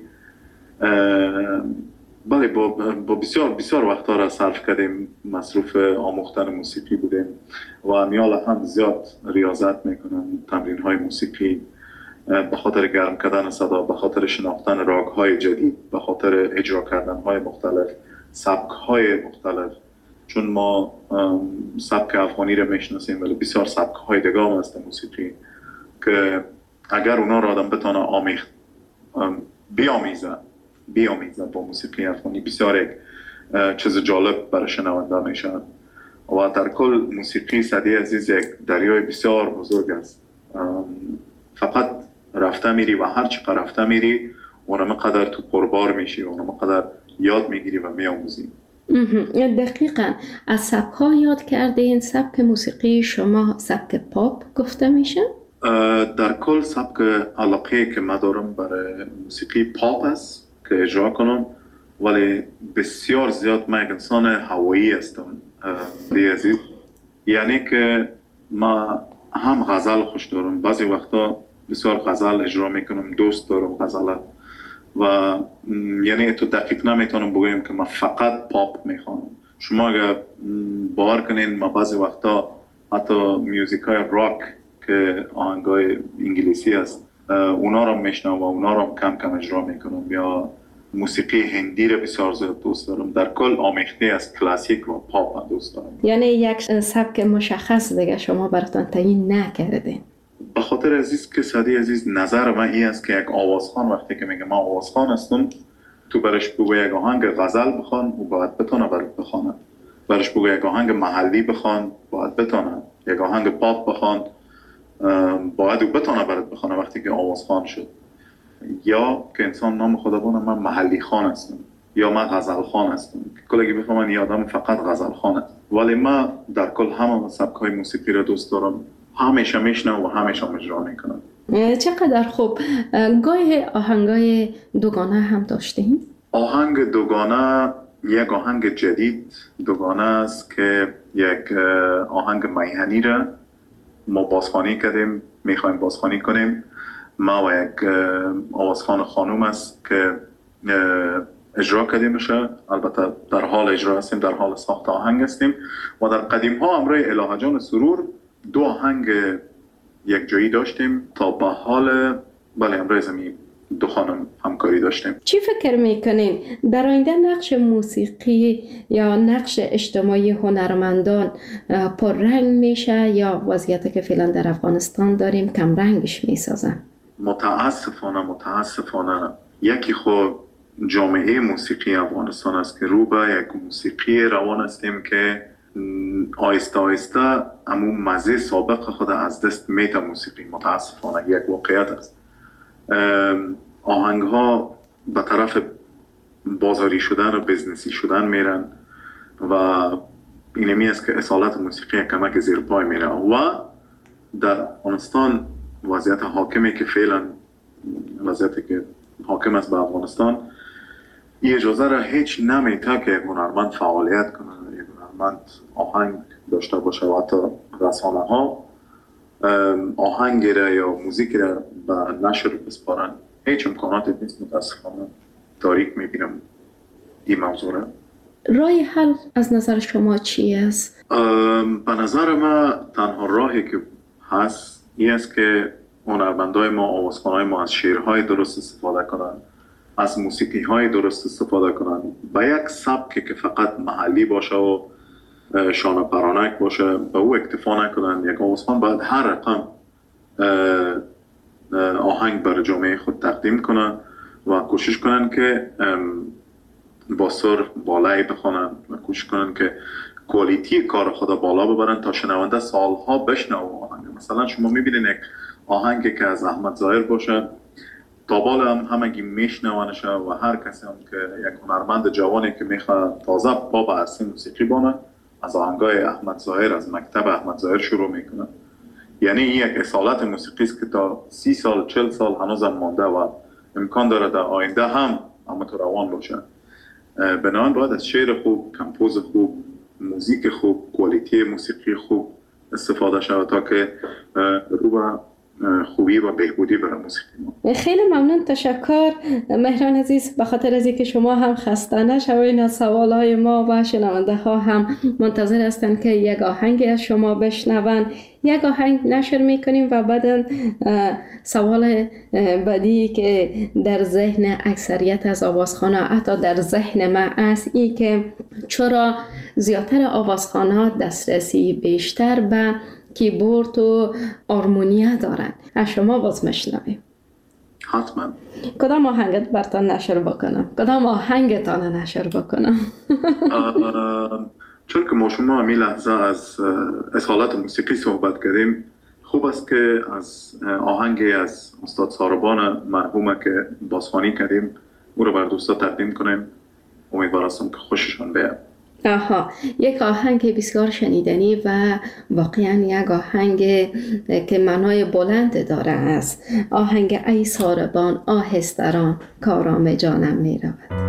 بله با, با بسیار بسیار وقتا را صرف کردیم، مصروف آموختن موسیقی بودیم و امیال هم زیاد ریاضت میکنن، تمرین های موسیقی به خاطر گرم کردن صدا، به خاطر شناختن راگ های جدید، به خاطر اجرا کردن های مختلف، سبک های مختلف. چون ما سبک افغانی را میشناسیم ولی بسیار سبک های دیگه هم هست موسیقی که اگر اونا را آدم بتانه آمیخت بیامیزه بیامیزه با موسیقی افغانی، بسیار یک چیز جالب برای شنونده میشه. و در کل موسیقی سعدی عزیز یک دریای بسیار بزرگ است. فقط رفته میری و هر چقدر رفته میری اونم قدر تو پربار میشی، اونم قدر یاد میگیری و میآموزی. دقیقاً. از سبک ها یاد کردین. سبک موسیقی شما سبک پاپ گفته میشه؟ در کل سبک علاقه که من دارم برای موسیقی پاپ است که اجرا کنم، ولی بسیار زیاد من انسان هوایی هستم دی عزیز. یعنی که ما هم غزل خوش دارم، بعضی وقتا بسیار غزل اجرا میکنم، دوست دارم غزل و یعنی تو دقیق نمیتونم بگویم که من فقط پاپ میخوانم. شما اگر باور کنین ما بعضی وقتا حتی میوزیک های راک که آهنگای انگلیسی است اونا رو میشنم و اونا رو کم کم اجرا میکنم، یا موسیقی هندی رو بسیار زیاد دوست دارم. در کل آمیخته از کلاسیک و پاپ دوست دارم. یعنی یک سبک مشخص دیگه شما براتون تعیین نکردین؟ به خاطر عزیز که صدی عزیز نظر من این است که یک آوازخوان وقتی که میگه من آوازخوان هستم، تو برش بگو یک آهنگ غزل بخوان و باید بتونه برات بخونه، برش بگو یک آهنگ محلی بخوان باید بتونه، یک آهنگ پاپ بخوان باید بتونه برات بخونه وقتی که آوازخوان شد. یا که انسان نام خداوند من محلی خان هستم یا من غزل خان هستم، کلگی بفهمن یه آدم فقط غزل خان است. ولی من در کل همه سبک‌های موسیقی را دوست دارم، همیشه میشنم و همیشه اجرا میکنم. چقدر خوب. گاهی آهنگای دوگانه هم داشتین؟ آهنگ دوگانه یک آهنگ جدید دوگانه است که یک آهنگ میهنی را ما بازخوانی کردیم، میخوایم بازخوانی کنیم. ما و یک آوازخوان خانوم است که اجرا کردیم بشه، البته در حال اجرا هستیم، در حال ساخت آهنگ هستیم. و در قدیم ها امروی الهه جان سرور دو آهنگ یک جایی داشتیم تا به حال بله امروی زمین دو خانم همکاری داشتیم. چی فکر میکنین در آینده نقش موسیقی یا نقش اجتماعی هنرمندان پررنگ میشه یا وضعیتی که فعلا در افغانستان داریم کم رنگش میسازن؟ متاسفانه متاسفانه یکی خود جامعه موسیقی افغانستان است که رو به یک موسیقی روان هستیم که آیسته آیسته همون مزه سابق خود از دست میته. موسیقی متاسفانه یک واقعیت است. آهنگ ها به طرف بازاری شدن و بزنسی شدن میرن و اینمی است که اصالت موسیقی کمک زیر پای میره. و در افغانستان وضعیت حاکمی که فعلا وضعیتی که حاکم است به افغانستان این اجازه را هیچ نمیده که هنرمند فعالیت کنه، هنرمند آهنگ داشته باشه و حتی رسانه ها آهنگ را یا موزیک را به نشر بسپارن. هیچ امکاناتی نیست. متاسفانه تاریک میبینم این موضوع را. راه حل از نظر شما چی است؟ به نظر من تنها راهی که هست این است که هنرمندای ما، آوازخوانای ما از شعرهای درست استفاده کنن، از موسیقی های درست استفاده کنن، به یک سبکی که فقط محلی باشه و شانه پرانک باشه به او اکتفا نکنن. یک آوازخوان باید هر رقم آهنگ بر جامعه خود تقدیم کنن و کوشش کنن که با سر بالایی بخونن و کوشش کنن که کوالیتی کار خود بالا ببرن تا شنونده سالها بشنوه آهنگ. مثلا شما میبینین یک آهنگی که از احمد ظاهر باشه تا بالا هم همگی میشنوانشه و هر کسی هم که یک هنرمند جوانی که میخواد تازه پا به عرصه موسیقی بانه از آهنگای احمد ظاهر، از مکتب احمد ظاهر شروع میکنه. یعنی این یک اصالت موسیقی است که تا سی سال چل سال هنوز هم مانده و امکان داره در آینده هم اما تو روان باشه. بنابراین باید از شعر خوب، کمپوز خوب، موزیک خوب، کوالیتی موسیقی خوب استفاده شود تا که رو به خوبی و بهبودی برای موسیقی ما. خیلی ممنون، تشکر مهران عزیز، به خاطر از اینکه شما هم خسته نشوید. سوالای ما و شنونده ها هم منتظر هستند که یک آهنگ از شما بشنون. یک آهنگ نشر میکنیم و بعد سوال بعدی که در ذهن اکثریت از آوازخوان‌ها، حتی در ذهن من است، این که چرا زیادتر آوازخوان‌ها دسترسی بیشتر به کیبورد و آرمونیا دارن؟ از شما باز میشنویم. حتما. کدام آهنگت برتان نشر بکنم؟ کدام آهنگتان نشر بکنم؟ چون که ما شما همین لحظه از اصالت موسیقی صحبت کردیم، خوب است که از آهنگی از استاد ساربان مرحومه که بازخوانی کردیم او رو بر دوستا تقدیم کنیم. امیدوار هستم که خوششان بیاد. آها، یک آهنگ بسیار شنیدنی و واقعا یک آهنگ که معنای بلند داره است. آهنگ ای ساربان آهستران کارام جانم می رود.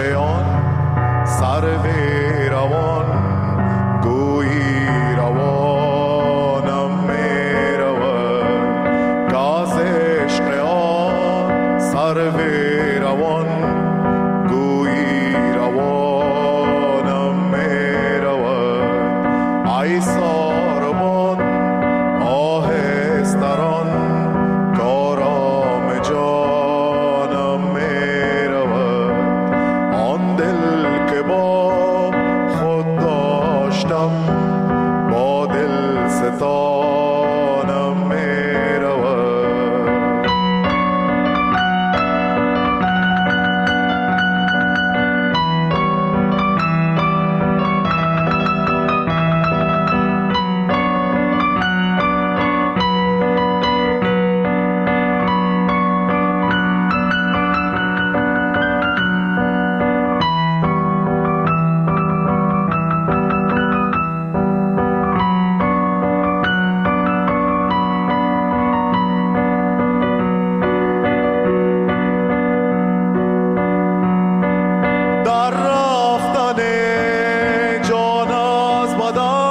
عشقیان سرو روان گویی روانم می رود گاز عشقیان سرو روان گویی روانم می رود ای ساربان آهستران کارام جانم می رود آن دل که با خود داشتم با دل ستانم می رود در رفتن جان از بدن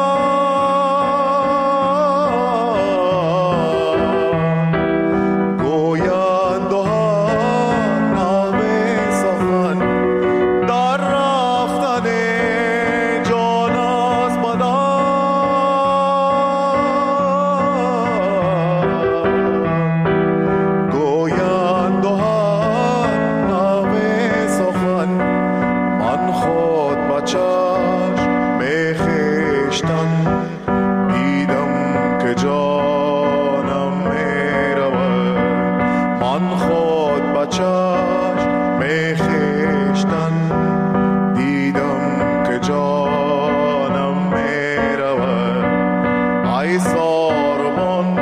گویند و هر نغمه سخن در رفتن جان از بدن گویند و هر نغمه سخن من خود با چشم می خویشتن دیدم که جانم می رود من خود با چشم می خویشتن دیدم که جانم می رود ای ساربان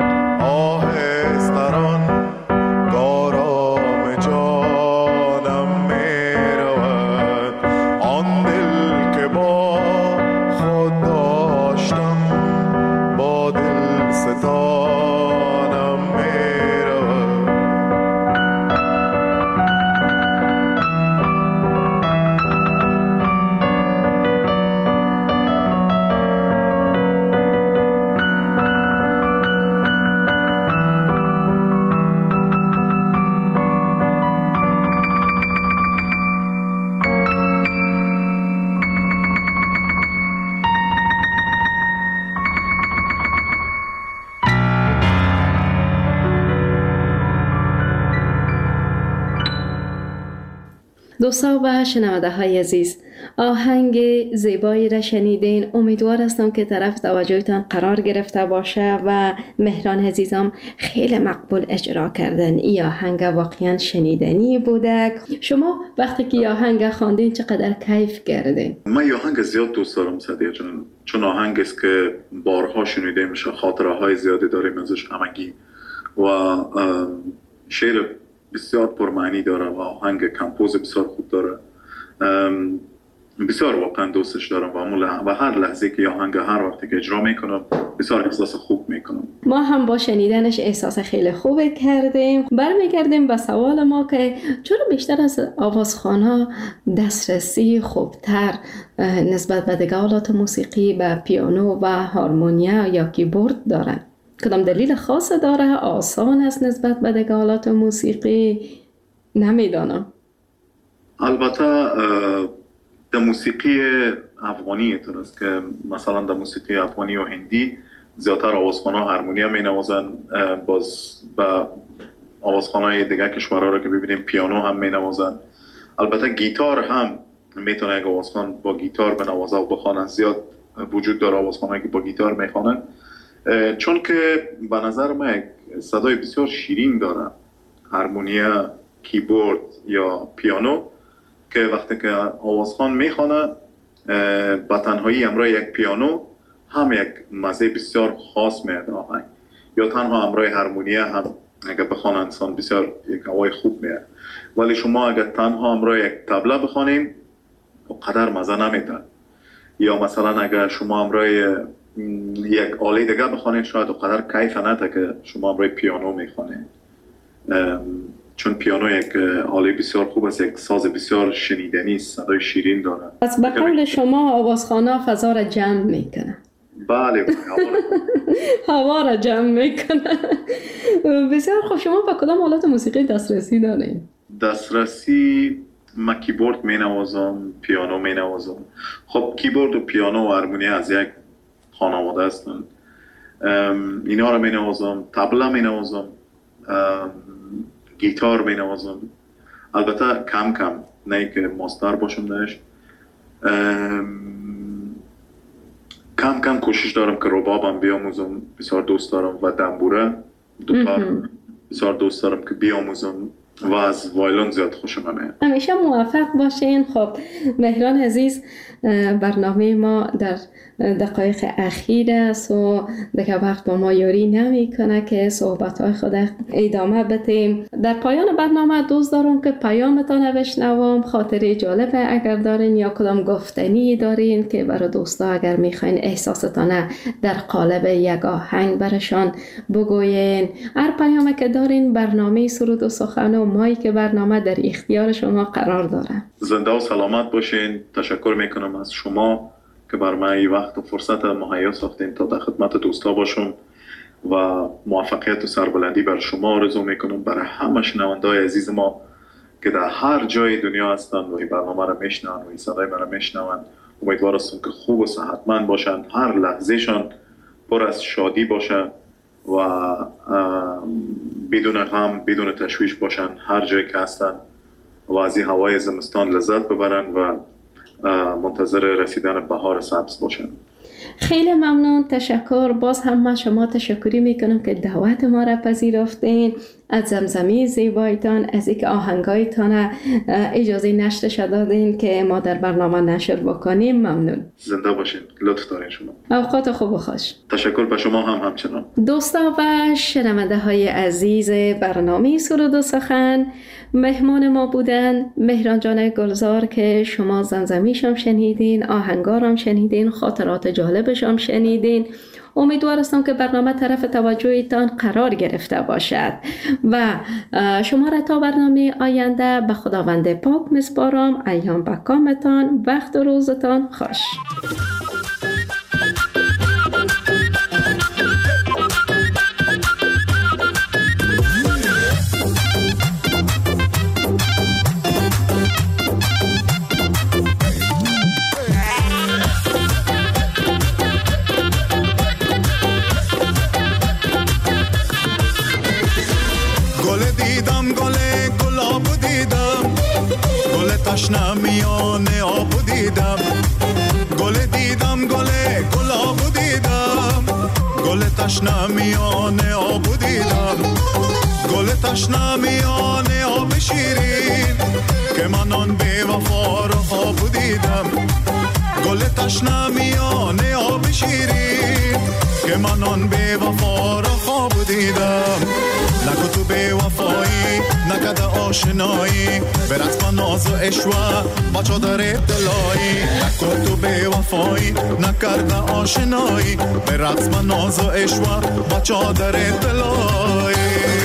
آهستران کارام جانم می رود آن دل که با خود داشتم با دل ستانم می رود دوستان و شنونده های عزیز، آهنگ زیبایی را شنیدین. امیدوار هستم که طرف توجهتان قرار گرفته باشه و مهران عزیزم خیلی مقبول اجرا کردن. این آهنگ واقعا شنیدنی بوده. شما وقتی که آهنگ خواندین چقدر کیف کردین؟ من یه آهنگ زیاد دوست دارم صدیق جان، چون آهنگ است که بارها شنیده میشه، خاطره های زیادی داریم ازش همگی و شعر بسیار پرمعنی داره و آهنگ کمپوز بسیار خوب داره. بسیار واقعا دوستش دارم و و هر لحظه که آهنگ هر وقتی که اجرا میکنم بسیار احساس خوب میکنم. ما هم با شنیدنش احساس خیلی خوب کردیم. برمیگردیم به سوال ما که چرا بیشتر از آوازخوان‌ها دسترسی خوبتر نسبت به دیگه آلات موسیقی به پیانو و هارمونیا یا کیبورد دارن؟ کدام دلیل خاص داره؟ آسان است نسبت به دیگه آلات موسیقی؟ نمیدانم. البته در موسیقی افغانی اینطور است که مثلا در موسیقی افغانی و هندی زیادتر آوازخوان‌ها هارمونیا می نوازن، باز با آوازخوان‌های دیگه کشورها رو که ببینیم پیانو هم می نوازن. البته گیتار هم میتونه یک آوازخوان با گیتار بنوازه و بخوانن. زیاد وجود داره آوازخوان‌هایی که با گیتار میخوانن، چون که به نظر من صدای بسیار شیرین داره هارمونیا، کیبورد یا پیانو، که وقتی که آوازخوان میخوانه با تنهایی همراه یک پیانو هم یک مزه بسیار خاص میاد آهنگ، یا تنها همراه هارمونیا هم اگر بخوانه انسان بسیار یک هوای خوب میاد. ولی شما اگر تنها همراه یک طبله بخوانین قدر مزه نمیده، یا مثلا اگر شما همراه یک آله دیگه بخوانین شاید قدر کیف نده که شما همراه پیانو میخوانین. چون پیانو یک آله بسیار خوب است، یک ساز بسیار شنیدنی است، صدای شیرین داره. پس به قول شما آوازخانه فضا را جمع میکنه. بله هوا را جمع میکنه. بسیار خوب. شما با کدام آلات موسیقی دسترسی دارین؟ دسترسی من کیبورد می نوازم، پیانو می نوازم. خب کیبورد و پیانو و هارمونی از یک خانواده هستن. اینا رو می نوازم، طبله می نوازم، گیتار می نوازم. البته کم کم، نه که ماستر باشم درش. کم کم کوشش دارم که ربابم بیاموزم، بسیار دوست دارم، و دنبوره دوتار بسیار دوست دارم که بیاموزم، و از وایلون زیاد خوشم میاد. همیشه موفق باشین. خب مهران عزیز، برنامه ما در دقایق اخیر است و دیگه وقت با ما یاری نمی کنه که صحبت‌های خود ادامه بدیم. در پایان برنامه دوست دارم که پیامتان بشنوم، خاطره جالب اگر دارین یا کدام گفتنی دارین که برای دوستا اگر میخواین احساستان در قالب یک آهنگ برشان بگوین. هر پیامی که دارین برنامه سرود و سخن و مایی که برنامه در اختیار شما قرار داره. زنده و سلامت باشین. تشکر میکنم از شما که بر من این وقت و فرصت مهیا ساختین تا در خدمت دوستا باشم، و موفقیت و سربلندی بر شما آرزو میکنم، برای همه شنونده‌های عزیز ما که در هر جای دنیا هستن و این برنامه را میشنون و این صدای من را میشنون. امیدوار هستم که خوب و صحتمند باشن، هر لحظهشان پر از شادی باشه و بدون غم، بدون تشویش باشن هر جایی که هستن، و از این هوای زمستان لذت ببرن و منتظر رسیدن بهار سبز باشن. خیلی ممنون، تشکر. باز هم من شما تشکری میکنم که دعوت ما را پذیرفتین، از زمزمه زیبایتان، از اینکه آهنگایتان اجازه نشرش دادین که ما در برنامه نشر بکنیم. ممنون. زنده باشین. لطف دارین شما. اوقات خوب و خوش. تشکر به شما هم همچنان. دوستا و شنونده های عزیز برنامه سرود و سخن، مهمان ما بودن مهران جان گلزار که شما زمزمیشم شنیدین، آهنگارم شنیدین، خاطرات جالبشم شنیدین. امیدوار هستم که برنامه طرف توجهتان قرار گرفته باشد و شما را تا برنامه آینده به خداوند پاک میسپارم. ایام به کامتان، وقت و روزتان خوش. تشنه میان آب دیدم، گل دیدم، گل گلاب دیدم، گل تشنه میان آب دیدم، گل تشنه میان آب شیرین که من آن بی وفا را خواب دیدم، گل تشنه میان آب شیرین که من آن بی وفا را خواب دیدم. نگو تو بی وفایی، نکده آشنایی، به رسم ناز و عشوه با چادر دلایی. نگو تو بی وفایی، نکرده آشنایی، به رسم ناز و عشوه با چادر دلایی.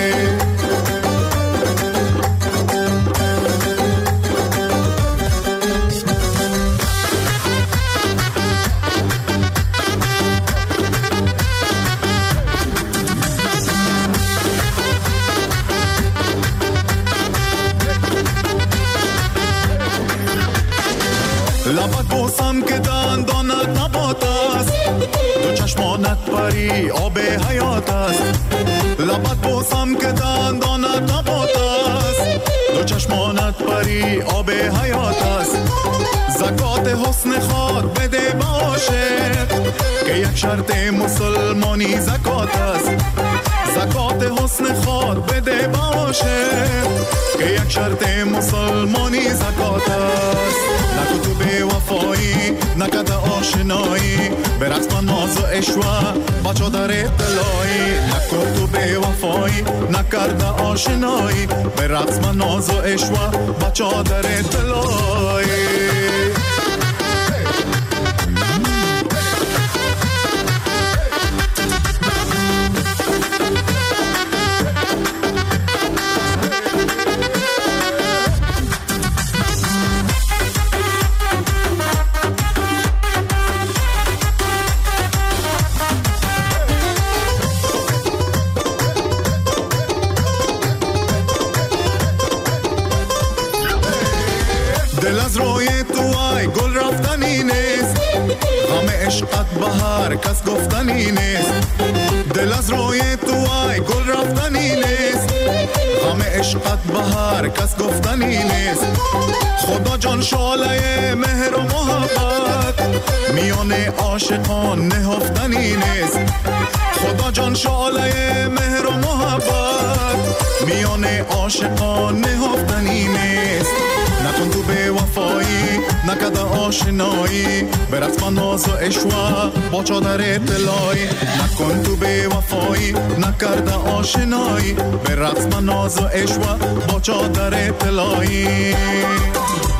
لبت بوسم که دندانت نبات است، دو چشمانت پری آب حیات است. لبت بوسم که دندانت نبات است، دو چشمانت پری آب حیات است. زکات حسن خود بده باشه که یک شرط مسلمانی زکات است. زکات حسن خود بده باشه که یک شرط مسلمانی زکات است. نگو تو بی وفایی، نکده آشنایی، به رسم ناز و عشوه با چادر دلایی. نگو تو بی وفایی، نکرده آشنایی، به رسم ناز و عشوه با چادر دلایی. دل از روی تو ای گل رفتنی نیست، غم عشقت بهار کس گفتنی نیست. دل از روی تو ای گل رفتنی نیست، غم عشقت بهار کس گفتنی نیست. خدا جان شعله مهر و محبت میان عاشقان نهفتنی نیست. خدا جان شعله مهر و محبت میان عاشقان نهفتنی نیست. نکن تو به وفایی نکد آشنایی، به رسم ناز و عشوه با چادر طلایی. نکن تو به وفایی نکرد آشنایی، به رسم ناز و عشوه با چادر طلایی.